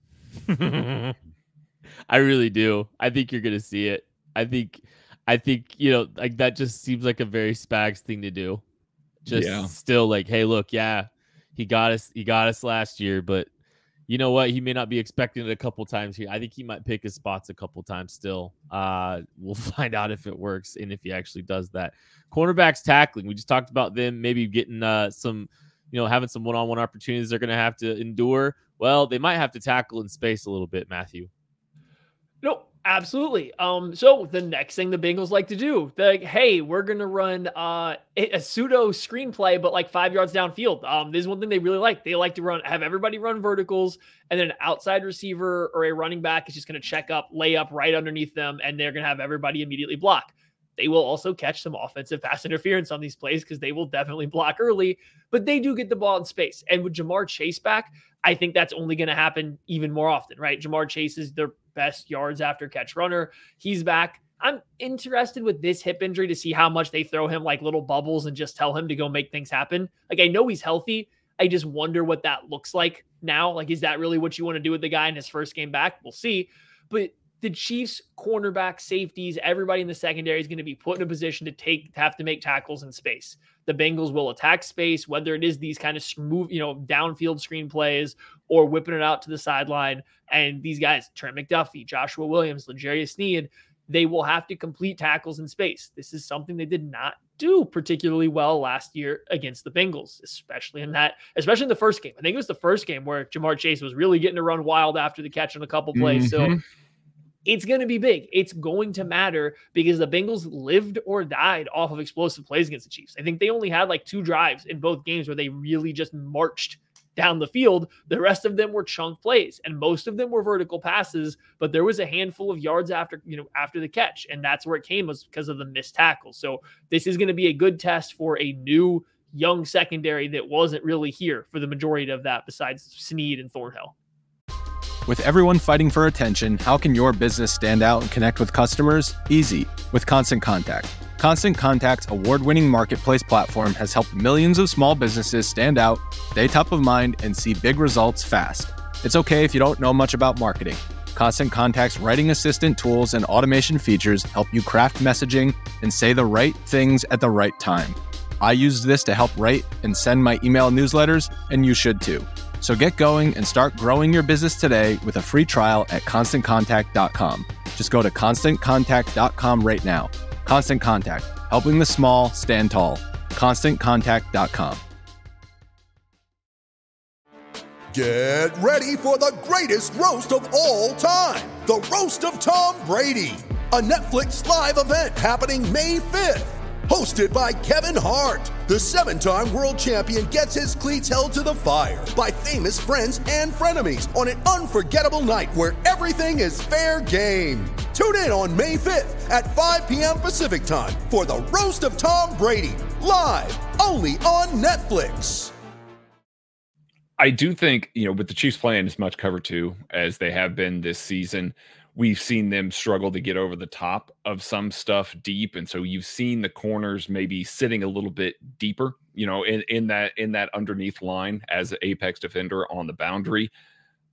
I really do. I think you're gonna see it. I think that just seems like a very Spags thing to do. Still hey, look, yeah, he got us last year, but you know what? He may not be expecting it a couple times here. I think he might pick his spots a couple times still. We'll find out if it works and if he actually does that. Cornerbacks tackling. We just talked about them maybe getting some, having some one-on-one opportunities they're going to have to endure. Well, they might have to tackle in space a little bit, Matthew. No, absolutely. So the next thing the Bengals like to do, hey, we're going to run a pseudo screenplay, but 5 yards downfield. This is one thing they really like. They like to have everybody run verticals, and then an outside receiver or a running back is just going to check up, lay up right underneath them, and they're going to have everybody immediately block. They will also catch some offensive pass interference on these plays because they will definitely block early, but they do get the ball in space. And with Jamar Chase back, I think that's only going to happen even more often, right? Jamar Chase is their best yards after catch runner. He's back. I'm interested with this hip injury to see how much they throw him little bubbles and just tell him to go make things happen. I know he's healthy. I just wonder what that looks like now. Is that really what you want to do with the guy in his first game back? We'll see. But the Chiefs, cornerback, safeties, everybody in the secondary is going to be put in a position to have to make tackles in space. The Bengals will attack space, whether it is these kind of smooth, downfield screen plays or whipping it out to the sideline. And these guys, Trent McDuffie, Joshua Williams, L'Jarius Sneed, they will have to complete tackles in space. This is something they did not do particularly well last year against the Bengals, especially in the first game. I think it was the first game where Jamar Chase was really getting to run wild after the catch on a couple plays. So it's going to be big. It's going to matter because the Bengals lived or died off of explosive plays against the Chiefs. I think they only had 2 drives in both games where they really just marched down the field. The rest of them were chunk plays, and most of them were vertical passes, but there was a handful of yards after the catch, and that's where it came, was because of the missed tackles. So this is going to be a good test for a new young secondary that wasn't really here for the majority of that besides Sneed and Thornhill. With everyone fighting for attention, how can your business stand out and connect with customers? Easy, with Constant Contact. Constant Contact's award-winning marketplace platform has helped millions of small businesses stand out, stay top of mind, and see big results fast. It's okay if you don't know much about marketing. Constant Contact's writing assistant tools and automation features help you craft messaging and say the right things at the right time. I use this to help write and send my email newsletters, and you should too. So get going and start growing your business today with a free trial at ConstantContact.com. Just go to ConstantContact.com right now. Constant Contact, helping the small stand tall. ConstantContact.com. Get ready for the greatest roast of all time, the Roast of Tom Brady, a Netflix live event happening May 5th. Hosted by Kevin Hart, the 7-time world champion gets his cleats held to the fire by famous friends and frenemies on an unforgettable night where everything is fair game. Tune in on May 5th at 5 p.m. Pacific time for the Roast of Tom Brady, live only on Netflix. I do think, with the Chiefs playing as much cover 2 as they have been this season, we've seen them struggle to get over the top of some stuff deep. And so you've seen the corners maybe sitting a little bit deeper, in that underneath line as an apex defender on the boundary.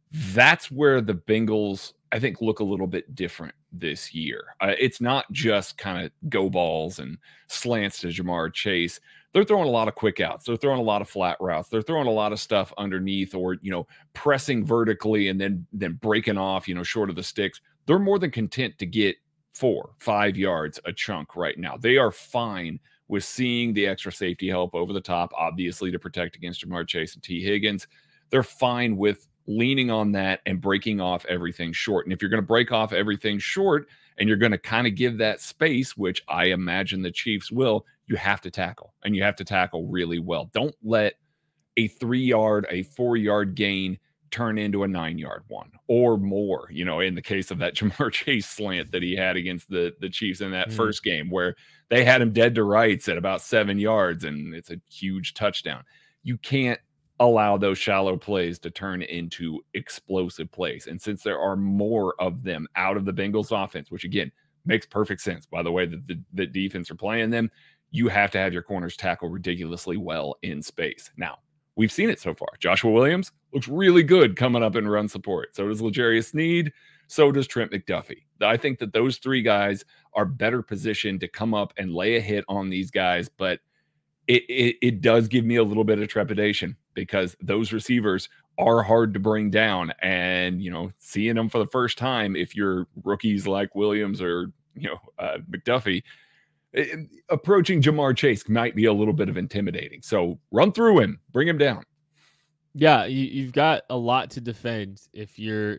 That's where the Bengals, I think, look a little bit different this year. It's not just kind of go balls and slants to Ja'Marr Chase. They're throwing a lot of quick outs. They're throwing a lot of flat routes. They're throwing a lot of stuff underneath, or, pressing vertically and then breaking off, short of the sticks. They're more than content to get 4-5 yards a chunk right now. They are fine with seeing the extra safety help over the top, obviously to protect against Ja'Marr Chase and T. Higgins. They're fine with leaning on that and breaking off everything short. And if you're going to break off everything short and you're going to kind of give that space, which I imagine the Chiefs will, you have to tackle, and you have to tackle really well. Don't let a 3-yard, a 4-yard gain turn into a 9-yard one or more, in the case of that Ja'Marr Chase slant that he had against the Chiefs in that first game, where they had him dead to rights at about 7 yards and it's a huge touchdown. You can't allow those shallow plays to turn into explosive plays. And since there are more of them out of the Bengals offense, which again makes perfect sense by the way that the defense are playing them, you have to have your corners tackle ridiculously well in space. Now, we've seen it so far. Joshua Williams looks really good coming up in run support. So does L'Jarius Sneed. So does Trent McDuffie. I think that those three guys are better positioned to come up and lay a hit on these guys, but it does give me a little bit of trepidation because those receivers are hard to bring down. And, seeing them for the first time, if you're rookies like Williams or, McDuffie, approaching Ja'Marr Chase might be a little bit of intimidating. So run through him, bring him down. Yeah, you've got a lot to defend if you're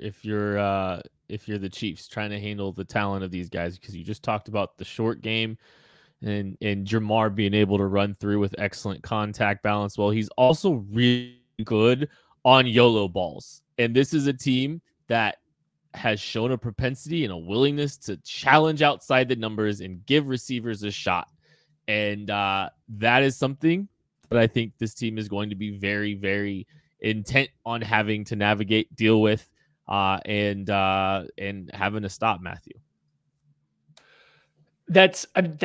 the Chiefs trying to handle the talent of these guys, because you just talked about the short game and Ja'Marr being able to run through with excellent contact balance. Well, he's also really good on YOLO balls. And this is a team that has shown a propensity and a willingness to challenge outside the numbers and give receivers a shot. And that is something that I think this team is going to be very, very intent on having to navigate, deal with, and having to stop, Matthew. That's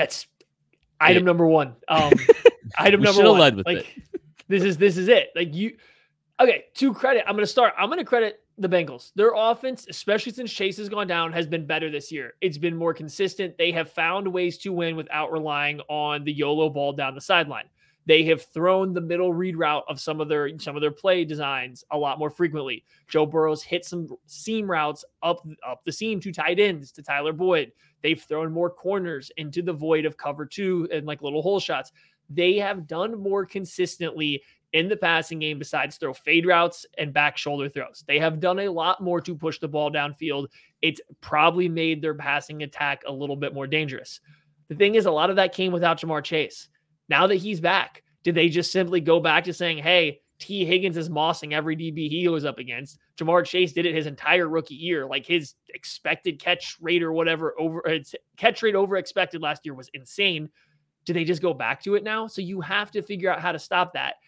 item number one. Item number one. Led with it. This is it. Okay, to credit, I'm going to credit the Bengals. Their offense, especially since Chase has gone down, has been better this year. It's been more consistent. They have found ways to win without relying on the YOLO ball down the sideline. They have thrown the middle read route of some of their play designs a lot more frequently. Joe Burrow's hit some seam routes up the seam to tight ends, to Tyler Boyd. They've thrown more corners into the void of cover 2 and little hole shots. They have done more consistently in the passing game besides throw fade routes and back shoulder throws. They have done a lot more to push the ball downfield. It's probably made their passing attack a little bit more dangerous. The thing is, a lot of that came without Ja'Marr Chase. Now that he's back, did they just simply go back to saying, hey, T. Higgins is mossing every DB he goes up against? Ja'Marr Chase did it his entire rookie year. His expected catch rate or whatever, catch rate over expected last year was insane. Do they just go back to it now? So you have to figure out how to stop that.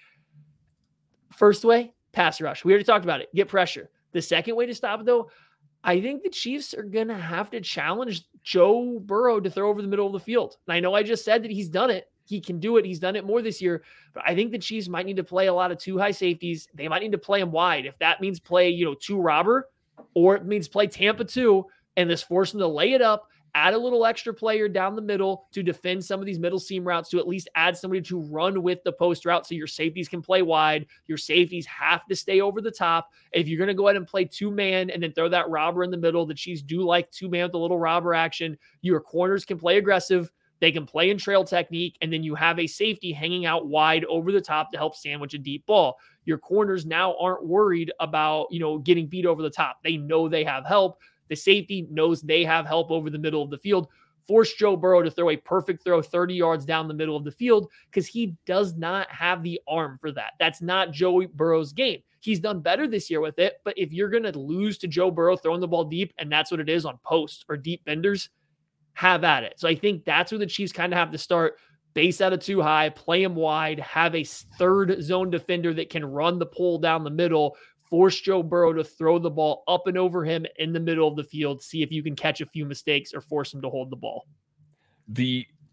First way, pass rush. We already talked about it. Get pressure. The second way to stop it, though, I think the Chiefs are going to have to challenge Joe Burrow to throw over the middle of the field. And I know I just said that he's done it. He can do it. He's done it more this year. But I think the Chiefs might need to play a lot of 2 high safeties. They might need to play him wide. If that means play, 2 robber, or it means play Tampa 2 and just force them to lay it up, add a little extra player down the middle to defend some of these middle seam routes, to at least add somebody to run with the post route so your safeties can play wide. Your safeties have to stay over the top. If you're going to go ahead and play 2-man and then throw that robber in the middle, the Chiefs do like 2-man with a little robber action. Your corners can play aggressive. They can play in trail technique, and then you have a safety hanging out wide over the top to help sandwich a deep ball. Your corners now aren't worried about, getting beat over the top. They know they have help. The safety knows they have help over the middle of the field. Force Joe Burrow to throw a perfect throw 30 yards down the middle of the field, because he does not have the arm for that. That's not Joe Burrow's game. He's done better this year with it, but if you're going to lose to Joe Burrow throwing the ball deep, and that's what it is on post or deep benders, have at it. So I think that's where the Chiefs kind of have to start. Base out of 2 high, play him wide, have a third zone defender that can run the pull down the middle, force Joe Burrow to throw the ball up and over him in the middle of the field, see if you can catch a few mistakes or force him to hold the ball.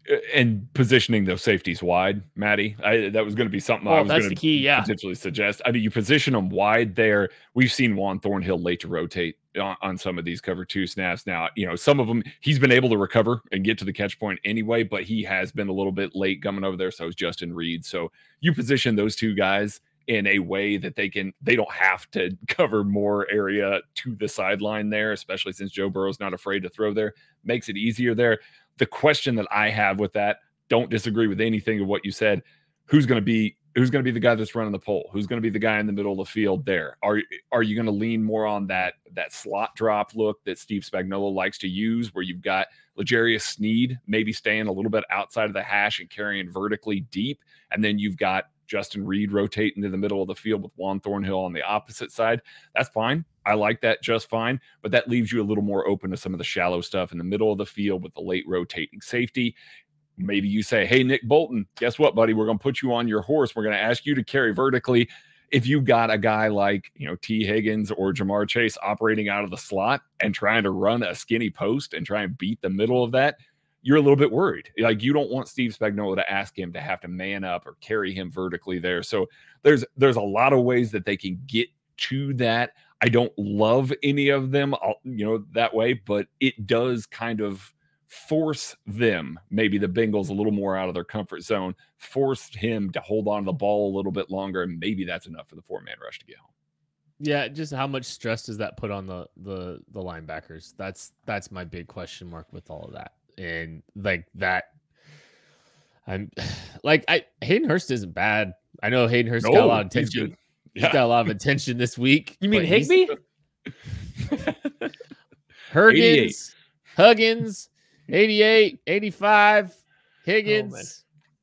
and positioning those safeties wide, Maddie. That was going to be something I was going to potentially suggest. I mean, you position them wide there. We've seen Juan Thornhill late to rotate on some of these cover 2 snaps. Now, some of them he's been able to recover and get to the catch point anyway, but he has been a little bit late coming over there. So is Justin Reed. So you position those 2 guys in a way that they don't have to cover more area to the sideline there, especially since Joe Burrow's not afraid to throw there, makes it easier there. The question that I have with that, don't disagree with anything of what you said. Who's going to be the guy that's running the pole? Who's going to be the guy in the middle of the field there? Are you going to lean more on that slot drop look that Steve Spagnuolo likes to use, where you've got L'Jarius Sneed maybe staying a little bit outside of the hash and carrying vertically deep, and then you've got Justin Reed rotating to the middle of the field with Juan Thornhill on the opposite side? That's fine. I like that just fine, but that leaves you a little more open to some of the shallow stuff in the middle of the field with the late rotating safety. Maybe you say, hey, Nick Bolton, guess what, buddy? We're going to put you on your horse. We're going to ask you to carry vertically. If you've got a guy like, T. Higgins or Jamar Chase operating out of the slot and trying to run a skinny post and try and beat the middle of that, you're a little bit worried. Like, you don't want Steve Spagnuolo to ask him to have to man up or carry him vertically there. So there's a lot of ways that they can get to that. I don't love any of them, that way, but it does kind of force them, maybe the Bengals, a little more out of their comfort zone, forced him to hold on to the ball a little bit longer, and maybe that's enough for the 4-man rush to get home. Yeah, just how much stress does that put on the linebackers? That's my big question mark with all of that. And like that, Hayden Hurst isn't bad. I know Hayden Hurst got a lot of attention. He's got a lot of attention this week. You mean Higbee? Huggins, 88, 85, Higgins.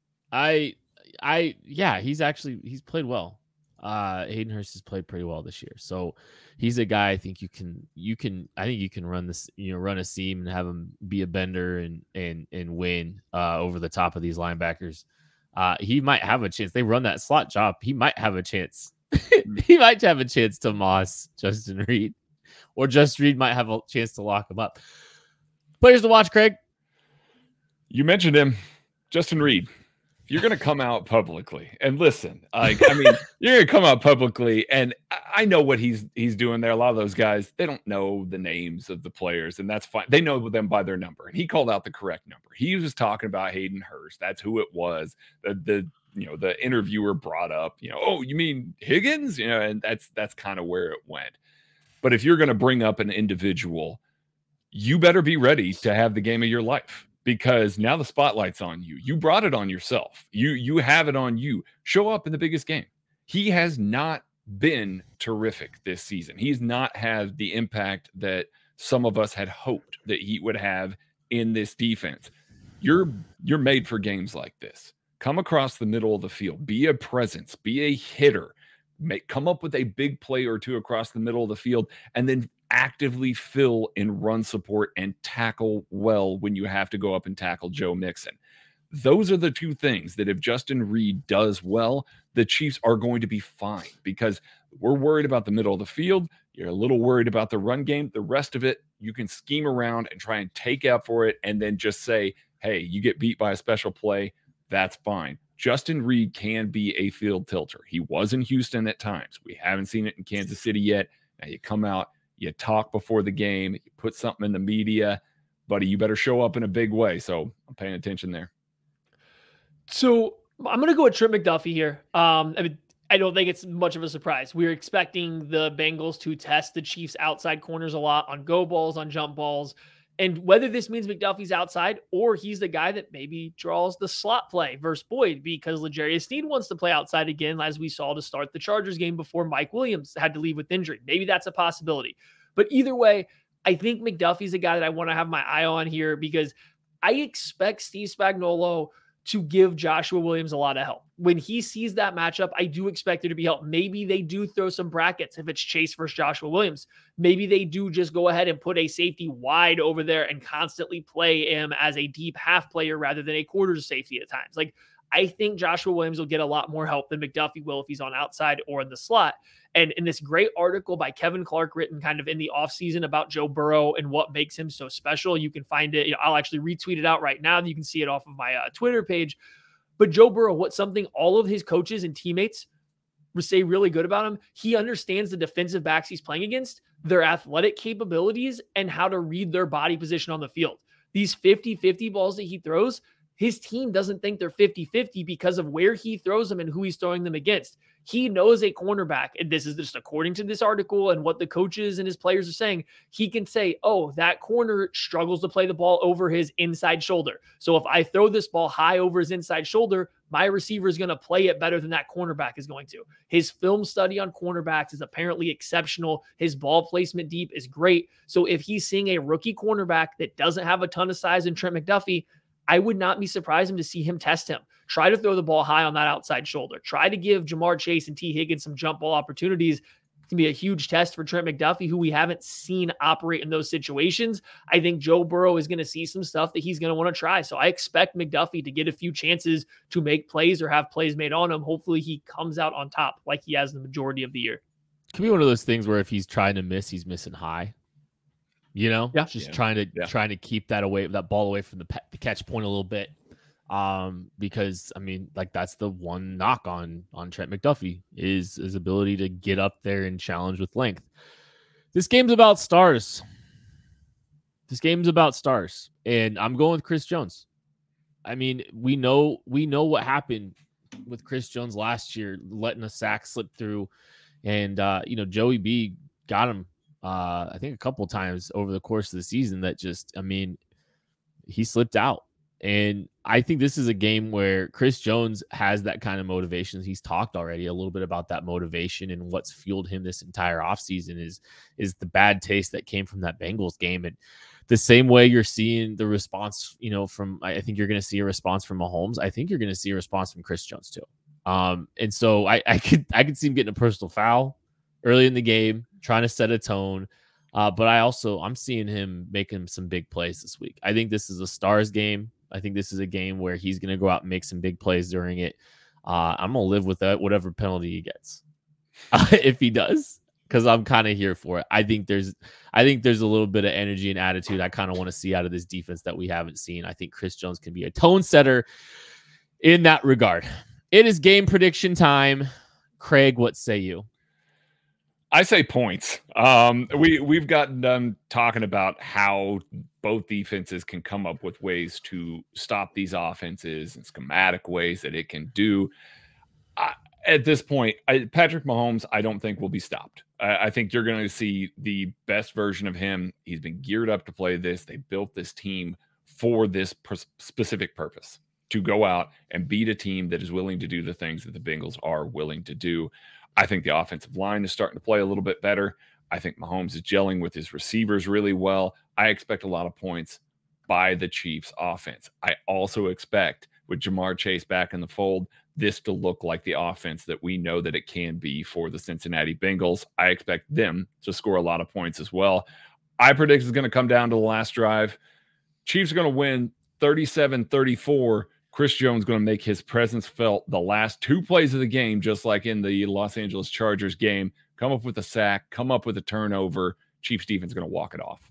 He's played well. Hayden Hurst has played pretty well this year. So he's a guy I think you can run this, run a seam and have him be a bender and win over the top of these linebackers. He might have a chance. They run that slot job. He might have a chance. He might have a chance to moss Justin Reed, or Justin Reed might have a chance to lock him up. Players to watch, Craig. You mentioned him, Justin Reed. If you're going to come out publicly and listen, you're going to come out publicly, and I know what he's doing there. A lot of those guys, they don't know the names of the players, and that's fine. They know them by their number, and he called out the correct number. He was talking about Hayden Hurst. That's who it was. The interviewer brought up, oh, you mean Higgins? And that's kind of where it went. But if you're going to bring up an individual, you better be ready to have the game of your life, because now the spotlight's on you. You brought it on yourself. You have it on you. Show up in the biggest game. He has not been terrific this season. He's not had the impact that some of us had hoped that he would have in this defense. You're made for games like this. Come across the middle of the field. Be a presence. Be a hitter. Come up with a big play or two across the middle of the field, and then actively fill in run support and tackle well when you have to go up and tackle Joe Mixon. Those are the two things that if Justin Reed does well, the Chiefs are going to be fine, because we're worried about the middle of the field. You're a little worried about the run game. The rest of it, you can scheme around and try and take out for it, and then just say, hey, you get beat by a special play. That's fine. Justin Reed can be a field tilter. He was in Houston at times. We haven't seen it in Kansas City yet. Now you come out, you talk before the game, you put something in the media, buddy, you better show up in a big way. So I'm paying attention there. So I'm going to go with Trent McDuffie here. I don't think it's much of a surprise. We're expecting the Bengals to test the Chiefs' outside corners a lot on go balls, on jump balls. And whether this means McDuffie's outside or he's the guy that maybe draws the slot play versus Boyd, because L'Jarius Sneed wants to play outside again, as we saw to start the Chargers game before Mike Williams had to leave with injury. Maybe that's a possibility. But either way, I think McDuffie's a guy that I want to have my eye on here, because I expect Steve Spagnuolo to give Joshua Williams a lot of help. When he sees that matchup, I do expect there to be help. Maybe they do throw some brackets if it's Chase versus Joshua Williams. Maybe they do just go ahead and put a safety wide over there and constantly play him as a deep half player rather than a quarter safety at times. Like, I think Joshua Williams will get a lot more help than McDuffie will if he's on outside or in the slot. And in this great article by Kevin Clark written kind of in the offseason about Joe Burrow and what makes him so special, you can find it. I'll actually retweet it out right now. You can see it off of my Twitter page. But Joe Burrow, what's something all of his coaches and teammates say really good about him, he understands the defensive backs he's playing against, their athletic capabilities, and how to read their body position on the field. These 50-50 balls that he throws, his team doesn't think they're 50-50 because of where he throws them and who he's throwing them against. He knows a cornerback, and this is just according to this article and what the coaches and his players are saying, he can say, oh, that corner struggles to play the ball over his inside shoulder. So if I throw this ball high over his inside shoulder, my receiver is going to play it better than that cornerback is going to. His film study on cornerbacks is apparently exceptional. His ball placement deep is great. So if he's seeing a rookie cornerback that doesn't have a ton of size in Trent McDuffie, I would not be surprised to see him test him. Try to throw the ball high on that outside shoulder. Try to give Jamar Chase and T. Higgins some jump ball opportunities. It can be a huge test for Trent McDuffie, who we haven't seen operate in those situations. I think Joe Burrow is going to see some stuff that he's going to want to try. So I expect McDuffie to get a few chances to make plays or have plays made on him. Hopefully he comes out on top like he has the majority of the year. Could be one of those things where if he's trying to miss, he's missing high. Trying to keep that ball away from the catch point a little bit. Because I mean, like that's the one knock on Trent McDuffie is his ability to get up there and challenge with length. This game's about stars. And I'm going with Chris Jones. I mean, we know what happened with Chris Jones last year, letting a sack slip through, and Joey B got him. I think a couple times over the course of the season that he slipped out. And I think this is a game where Chris Jones has that kind of motivation. He's talked already a little bit about that motivation, and what's fueled him this entire offseason is the bad taste that came from that Bengals game. And the same way you're seeing the response, I think you're going to see a response from Mahomes. I think you're going to see a response from Chris Jones too. And so I could see him getting a personal foul early in the game, trying to set a tone. But I'm seeing him making some big plays this week. I think this is a stars game. I think this is a game where he's going to go out and make some big plays during it. I'm going to live with that, whatever penalty he gets, if he does, because I'm kind of here for it. I think there's a little bit of energy and attitude I kind of want to see out of this defense that we haven't seen. I think Chris Jones can be a tone setter in that regard. It is game prediction time. Craig, what say you? I say points. We've gotten done talking about how both defenses can come up with ways to stop these offenses and schematic ways that it can do. At this point, Patrick Mahomes, I don't think will be stopped. I think you're going to see the best version of him. He's been geared up to play this. They built this team for this specific purpose, to go out and beat a team that is willing to do the things that the Bengals are willing to do. I think the offensive line is starting to play a little bit better. I think Mahomes is gelling with his receivers really well. I expect a lot of points by the Chiefs offense. I also expect, with Jamar Chase back in the fold, this to look like the offense that we know that it can be for the Cincinnati Bengals. I expect them to score a lot of points as well. I predict it's going to come down to the last drive. Chiefs are going to win 37-34. Chris Jones going to make his presence felt the last two plays of the game, just like in the Los Angeles Chargers game. Come up with a sack, come up with a turnover. Chiefs defense is going to walk it off.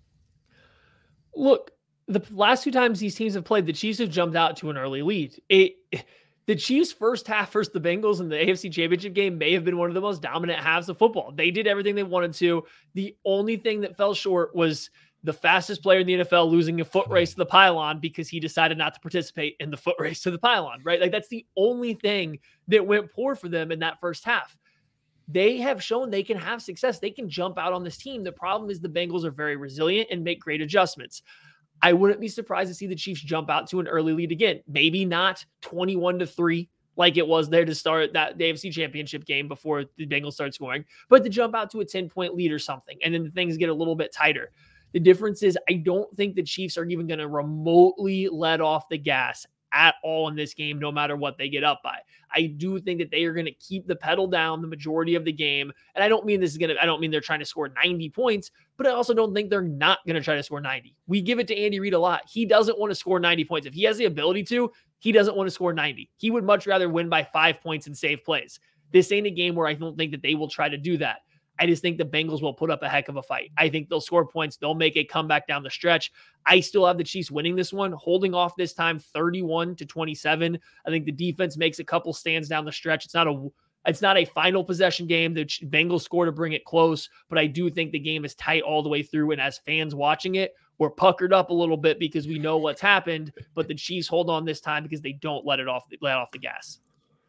Look, the last two times these teams have played, the Chiefs have jumped out to an early lead. The Chiefs' first half versus the Bengals in the AFC Championship game may have been one of the most dominant halves of football. They did everything they wanted to. The only thing that fell short was the fastest player in the NFL losing a foot race to the pylon because he decided not to participate in the foot race to the pylon, right? Like that's the only thing that went poor for them in that first half. They have shown they can have success. They can jump out on this team. The problem is the Bengals are very resilient and make great adjustments. I wouldn't be surprised to see the Chiefs jump out to an early lead again. Maybe not 21-3 like it was there to start the AFC Championship game before the Bengals start scoring, but to jump out to a 10-point lead or something, and then things get a little bit tighter. The difference is I don't think the Chiefs are even going to remotely let off the gas at all in this game, no matter what they get up by. I do think that they are going to keep the pedal down the majority of the game. And I don't mean they're trying to score 90 points, but I also don't think they're not going to try to score 90. We give it to Andy Reid a lot. He doesn't want to score 90 points. If he has the ability to, He doesn't want to score 90. He would much rather win by 5 points and save plays. This ain't a game where I don't think that they will try to do that. I just think the Bengals will put up a heck of a fight. I think they'll score points. They'll make a comeback down the stretch. I still have the Chiefs winning this one, holding off this time 31-27. I think the defense makes a couple stands down the stretch. It's not a final possession game. The Bengals score to bring it close, but I do think the game is tight all the way through. And as fans watching it, we're puckered up a little bit because we know what's happened, but the Chiefs hold on this time because they don't let off the gas.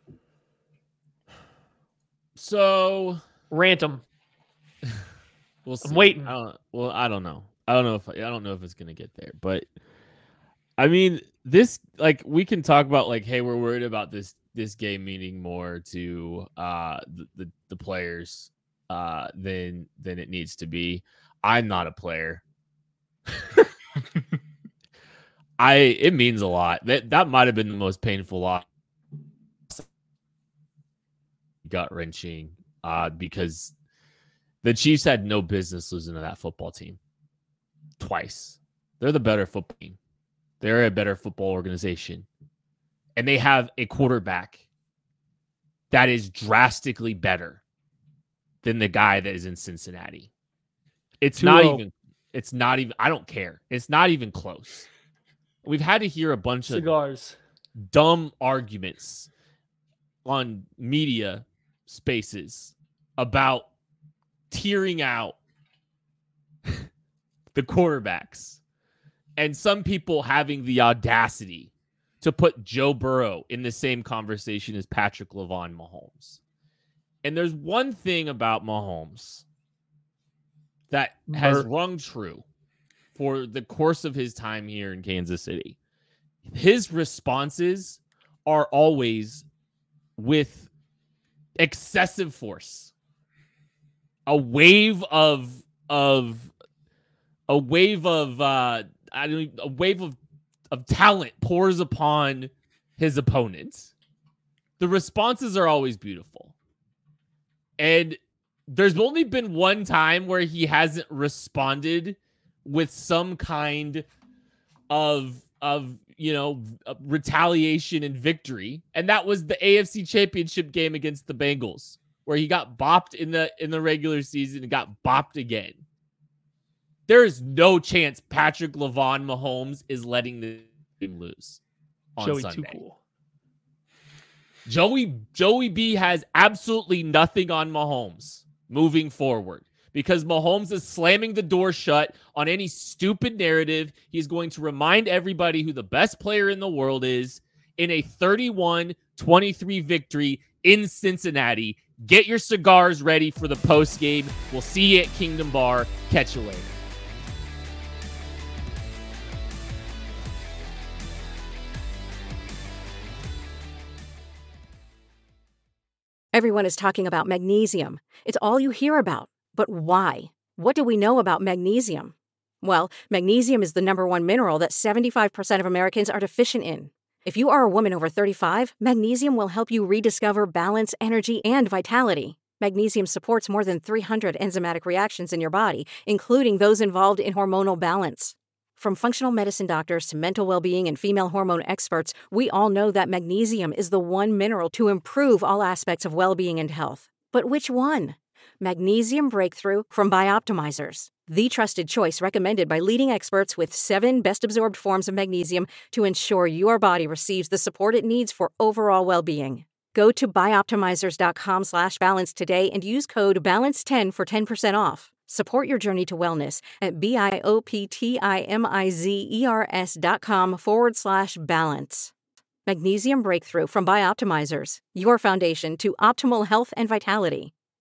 So rant them. We'll see. I'm waiting. I don't know. I don't know if it's gonna get there, but I mean, this, like, we can talk about, like, hey, we're worried about this game meaning more to the players than it needs to be. I'm not a player. It means a lot. That might have been the most painful loss, gut wrenching, because the Chiefs had no business losing to that football team twice. They're the better football team. They're a better football organization. And they have a quarterback that is drastically better than the guy that is in Cincinnati. It's not even, I don't care. It's not even close. We've had to hear a bunch of dumb arguments on media spaces about tearing out the quarterbacks, and some people having the audacity to put Joe Burrow in the same conversation as Patrick LaVon Mahomes. And there's one thing about Mahomes that has rung true for the course of his time here in Kansas City. His responses are always with excessive force. A wave of talent pours upon his opponents. The responses are always beautiful. And there's only been one time where he hasn't responded with some kind of retaliation and victory. And that was the AFC Championship game against the Bengals, where he got bopped in the regular season and got bopped again. There is no chance Patrick LaVon Mahomes is letting the team lose on Joey Sunday. Too cool. Joey B has absolutely nothing on Mahomes moving forward, because Mahomes is slamming the door shut on any stupid narrative. He's going to remind everybody who the best player in the world is in a 31-23 victory in Cincinnati. Get your cigars ready for the post game. We'll see you at Kingdom Bar. Catch you later. Everyone is talking about magnesium. It's all you hear about. But why? What do we know about magnesium? Well, magnesium is the #1 mineral that 75% of Americans are deficient in. If you are a woman over 35, magnesium will help you rediscover balance, energy, and vitality. Magnesium supports more than 300 enzymatic reactions in your body, including those involved in hormonal balance. From functional medicine doctors to mental well-being and female hormone experts, we all know that magnesium is the one mineral to improve all aspects of well-being and health. But which one? Magnesium Breakthrough from Bioptimizers, the trusted choice recommended by leading experts with 7 best-absorbed forms of magnesium to ensure your body receives the support it needs for overall well-being. Go to bioptimizers.com/balance today and use code BALANCE10 for 10% off. Support your journey to wellness at bioptimizers.com/balance. Magnesium Breakthrough from Bioptimizers, your foundation to optimal health and vitality.